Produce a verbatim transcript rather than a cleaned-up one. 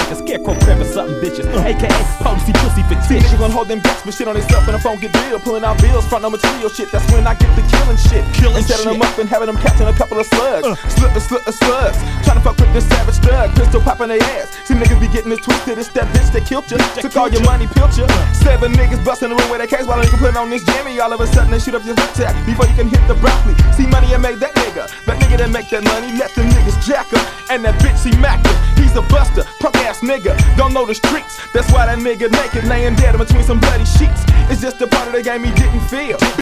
like a scarecrow cramping something bitches, aka potency pussy See fictitious. niggas gon' hold them backs, but shit on themself when the phone get real. Pulling out bills, front no material shit. That's when I get the killing shit. Killing and setting shit. them up and having them catching a couple of slugs. Uh. Slipping, slipping slugs. Trying to fuck with this savage thug. Pistol popping their ass. See niggas be getting it twisted. It's that bitch that killed you. Took all your money, pilt you. Seven niggas busting the room with a case while a nigga put on this jammy. All of a sudden they shoot up your attack before you can hit the broccoli. See money and make that nigga. That nigga that make that money, let them niggas jack up. And that bitch he mackin'. He's a buster, punk ass nigga. Don't know the streets. That's why that nigga naked laying dead in between some bloody sheets. It's just a part of the game he didn't feel.